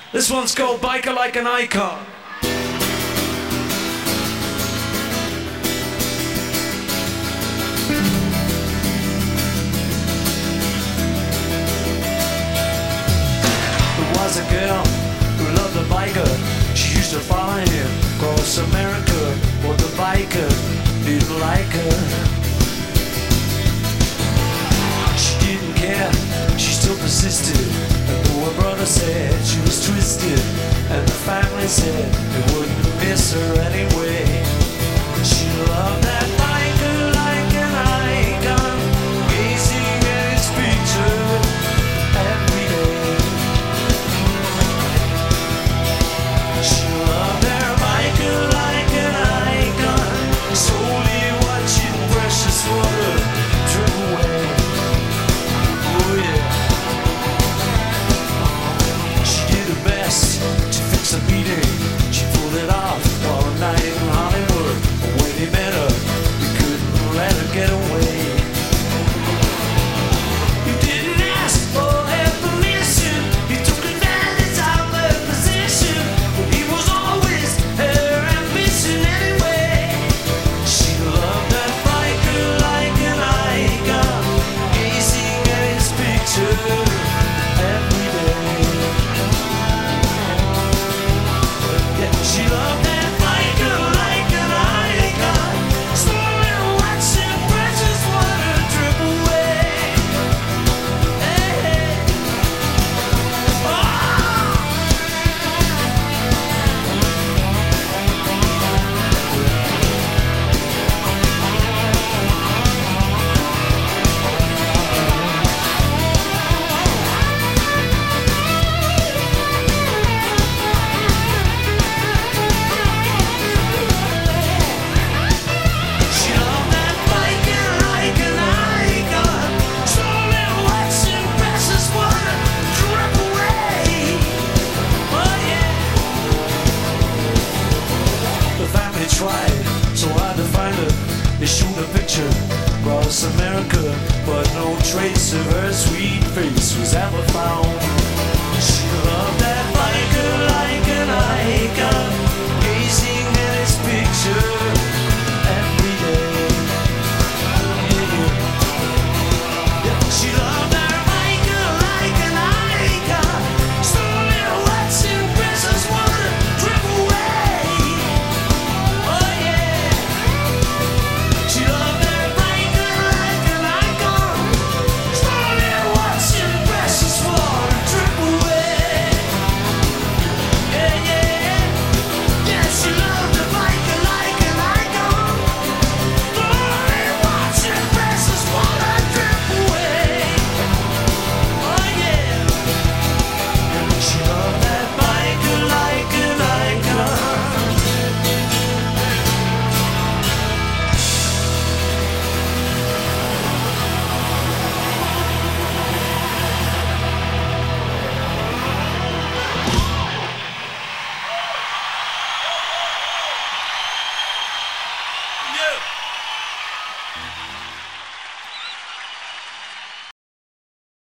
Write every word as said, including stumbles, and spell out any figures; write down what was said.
This one's called Biker Like an Icon. There was a girl who loved a biker. She used to follow him across America, but the biker didn't like her. She didn't care, she still persisted. And though her brother said she was twisted, and the family said they wouldn't miss her anyway, she loved that biker like an icon, gazing at his picture every day. She loved her biker like an icon, slowly watching precious water drip away. Oh yeah. She did her best to fix a meeting. She pulled it off all night in Hollywood. But when he met her, he couldn't let her get away. He didn't ask for her permission. He took advantage of her position. But he was always her ambition anyway. She loved that biker like an icon, gazing at his picture every day. Yeah, she loved that biker like an icon, slowly watching precious water drip away. Hey, hey. Oh! She loved that biker like an icon, slowly watching precious water drip away. Oh yeah. The family tried so hard to find her. They showed a picture across America, but no trace of her sweet face was ever found.